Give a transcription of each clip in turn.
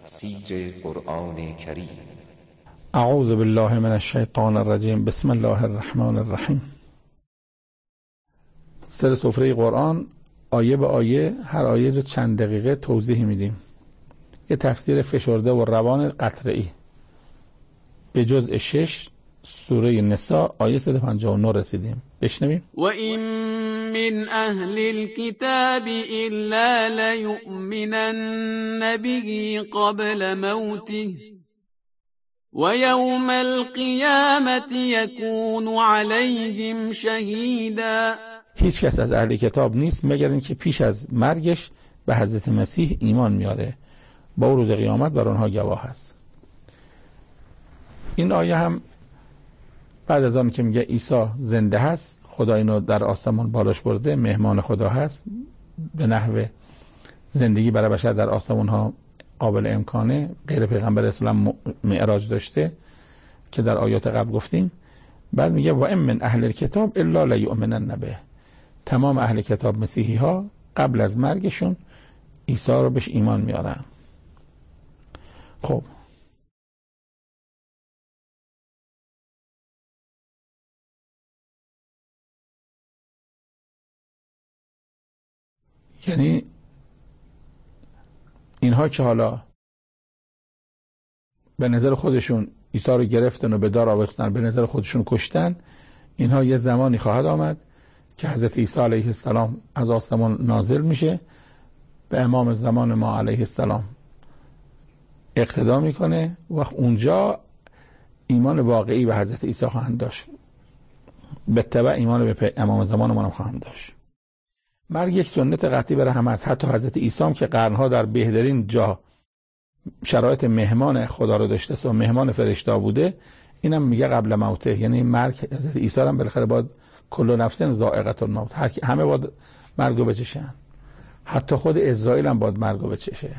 تفسیر قرآن کریم. اعوذ بالله من الشیطان الرجیم. بسم الله الرحمن الرحیم. سر سفره قرآن آیه به آیه، هر آیه رو چند دقیقه توضیح میدیم. یه تفسیر فشرده و روان قطعی. به جزء 6 سوره نساء آیه 159 رسیدیم. بشنویم. و این من اهل الكتاب الا لیؤمنن به قبل موته و یوم القیامت یکون علیهم شهیدا. هیچ کس از اهل کتاب نیست مگر اینکه پیش از مرگش به حضرت مسیح ایمان میاره، با روز قیامت بر آنها گواه است. این آیه هم بعد از آن که میگه عیسی زنده هست، خدا اینو در آسمان بالاش برده، مهمان خدا هست، به نحو زندگی برای بشر در آسمان ها قابل امکانه، غیر پیغمبر اسلام معراج داشته که در آیات قبل گفتیم. بعد میگه و ان من اهل الکتاب الا لیؤمنن به، تمام اهل کتاب مسیحی ها قبل از مرگشون عیسی رو بهش ایمان میارن. خب یعنی اینها که حالا به نظر خودشون عیسی رو گرفتن و به دار آوردن، به نظر خودشون کشتن، اینها یه زمانی خواهد آمد که حضرت عیسی علیه السلام از آسمان نازل میشه، به امام زمان ما علیه السلام اقتدا میکنه و اونجا ایمان واقعی به حضرت عیسی خواهند داشت، به تبع ایمان به امام زمان ما خواهند داشت. مرگ یک سنت قطعی برای همه است. حتی حضرت عیسی هم که قرنها در بهترین جا شرایط مهمان خدا رو داشته و مهمان فرشته بوده، اینم میگه قبل موته، یعنی مرگ حضرت عیسی هم بالاخره باید کل نفس ذائقه الموت، همه باید مرگو بچشن، حتی خود اسرائیل هم باید مرگو بچشه.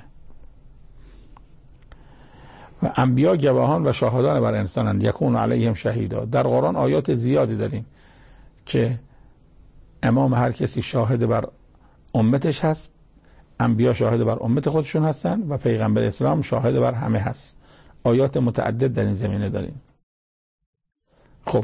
و انبیا گواهان و شاهدان بر انسانند، یکون علیهم شهیدا. در قرآن آیات زیادی داریم که امام هر کسی شاهد بر امتش هست، انبیا شاهد بر امت خودشون هستن و پیغمبر اسلام شاهد بر همه هست. آیات متعدد در این زمینه داریم. خب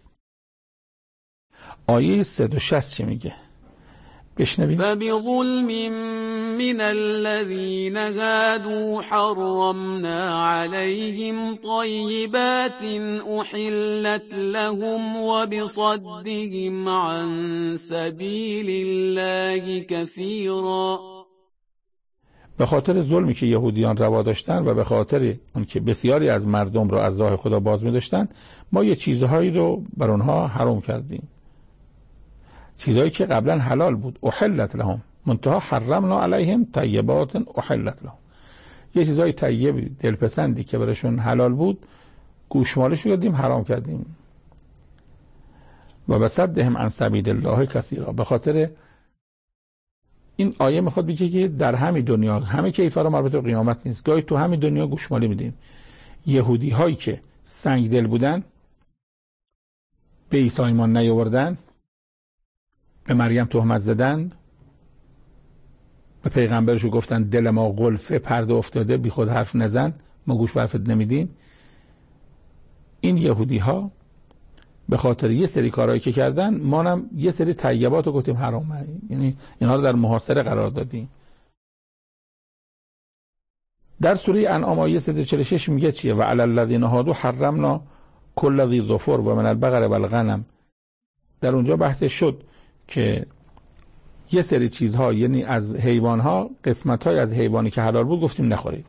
آیه 160 چی میگه؟ بشنویم. فبظلم من الذين هادوا حرمنا عليهم طيبات أحلت لهم وبصدهم عن سبيل الله كثيرا. به خاطر ظلمی که یهودیان روا داشتن و به خاطر اون که بسیاری از مردم را از راه خدا باز می داشتن، ما یه چیزهایی رو بر اونها حرام کردیم، چیزهایی که قبلا حلال بود. احلت لهم منتها حرمنا علیهم طیبات احلت لهم، یه چیزهای طیب دلپسندی که براشون حلال بود گوشمالش رو دادیم، حرام کردیم. و بصدهم عن سبیل الله کثیرا. به خاطر این آیه میخواد بگه که در همین دنیا همه کیفا رو مربوط به قیامت نیست، گاهی تو همین دنیا گوشمالی میدیم. یهودی هایی که سنگ دل بودن، به عیسی ایمان نیاوردن، به مریم تهمت زدن، به پیغمبرشو گفتن دل ما قلفه پرده افتاده، بی خود حرف نزن، ما گوش به حرفت نمیدیم. این یهودی ها به خاطر یه سری کارهایی که کردن، ما هم یه سری طیبات رو گفتیم حرامه، یعنی اینها رو در محاصره قرار دادیم. در سوره انعام آیه 146 میگه چیه؟ و علی الذین هادوا حرمنا کل ذی ظفر و من البقر والغنم. در اونجا بحث شد که یه سری چیزها، یعنی از حیوانها، قسمت‌های از حیوانی که حلال بود گفتیم نخورید.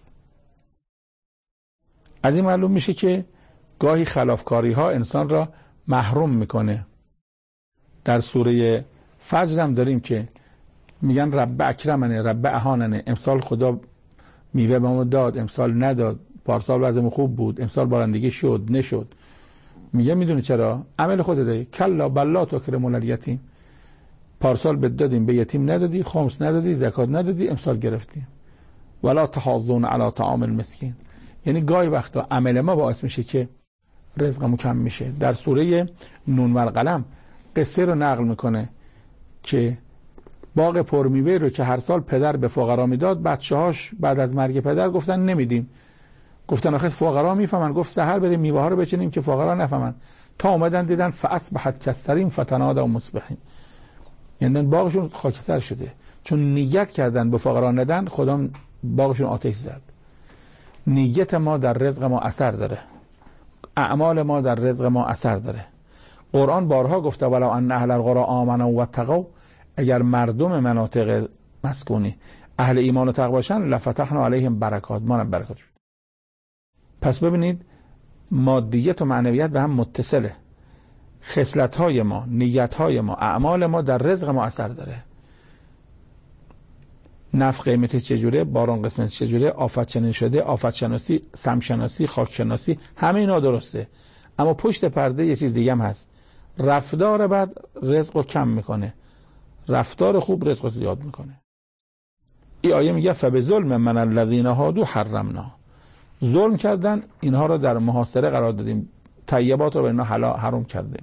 از این معلوم میشه که گاهی خلافکاری ها انسان را محروم میکنه. در سوره فجر هم داریم که میگن رب اکرمنه رب اهاننه، امسال خدا میوه به ما داد، امسال نداد، پارسال وضعم خوب بود، امسال بارندگی شد نشد. میگه میدونی چرا؟ عمل خودته. کلا بلا تکرمون الیتیم، پارسال بد دادیم به یتیم ندادی، خمس ندادی، زکات ندادی، امسال گرفتی. ولا تحاضون علی طعام المسکین. یعنی گاهی وقتا عمل ما باعث میشه که رزقمون کم میشه. در سوره نون و القلم قصه رو نقل میکنه که باغ پرمیوه رو که هر سال پدر به فقرا میداد، بچه‌هاش بعد از مرگ پدر گفتن نمیدیم. گفتن آخه فقرا میفهمن. گفت سحر بریم میوه ها رو بچینیم که فقرا نفهمن. تا اومدن دیدن فاصبحت کالصریم فتنادوا مصبحین، یعنی باغشون خاکستر شده، چون نیت کردن به فقرا ندن، خدا باغشون آتش زد. نیت ما در رزق ما اثر داره، اعمال ما در رزق ما اثر داره. قرآن بارها گفته ولو ان اهل القرى آمنوا واتقوا، اگر مردم مناطق مسکونی اهل ایمان و تقوا باشن لفتحنا علیهم برکات، ما هم برکات. پس ببینید مادیت و معنویت به هم متصله. خصلت‌های ما، نیت‌های ما، اعمال ما در رزق ما اثر داره. نفت قیمت چجوره، باران قسمت چجوره، آفت چنین شده، آفت شناسی، سم شناسی، خاک شناسی، همه اینا درسته. اما پشت پرده یه چیز دیگه هم هست. رفتار بد رزق رو کم میکنه، رفتار خوب رزق رو زیاد میکنه. این آیه میگه فبظلم من الذین هادوا حرمنا، ظلم کردن اینها رو در محاصره قرار دادیم، طیبات رو به اینا حرام کردیم.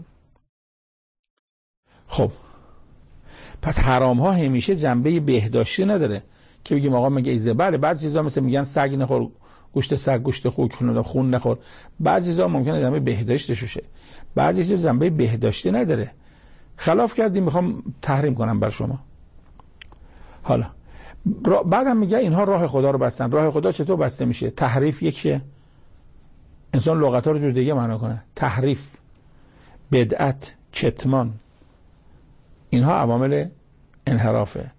خب پس حرام ها همیشه جنبه بهداشتی نداره که بگیم آقا مگه ایزه. بله بعضی چیزا مثل میگن سگ نخور، گوشت سگ، گوشت خوک، خون نخور، بعضی چیزا ممکنه جنبه بهداشتش باشه، بعضی چیزا جنبه بهداشتی نداره. خلاف کردیم میخوام تحریم کنم بر شما. حالا بعدم میگه اینها راه خدا رو بستن. راه خدا چطور بسته میشه؟ تحریف یکیه، انسان لغت‌ها رو جور دیگه معنا کنه. تحریف، بدعت، کتمان، اینها عوامل انحرافه.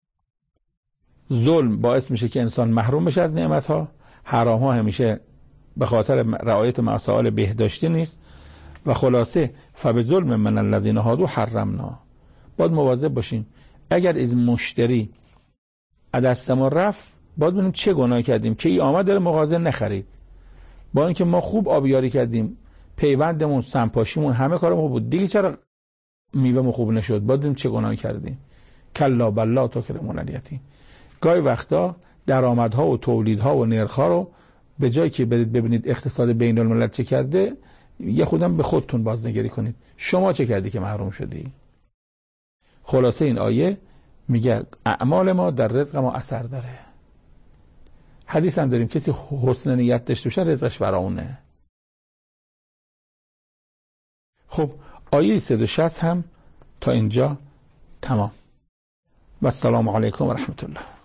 ظلم باعث میشه که انسان محروم بشه از نعمت‌ها. حرام ها همیشه به خاطر رعایت مسائل بهداشتی نیست. و خلاصه فبظلم من الذین هادوا حرمنا. باید مواظب باشیم. اگر از مشتری دستمون رفت، باید ببینیم چه گناهی کردیم که ای آمد در مغازه نخرید. با اینکه ما خوب آبیاری کردیم، پیوندمون، سمپاشیمون، همه کارمون خوب بود، دیگه چرا میوه‌مون خوب نشد؟ باید ببینیم چه گناهی کردیم. کلا بل لا تکرمون الیتیم. گاهی وقتا درآمدها و تولیدها و نرخ‌ها رو به جایی که برید ببینید اقتصاد بین الملل چه کرده، یه خودم به خودتون بازنگری کنید. شما چه کردی که محروم شدی؟ خلاصه این آیه میگه اعمال ما در رزق ما اثر داره. حدیث هم داریم کسی حسن نیت داشته باشه رزقش فراونه. خب آیه 360 هم تا اینجا تمام. و السلام علیکم و رحمت الله.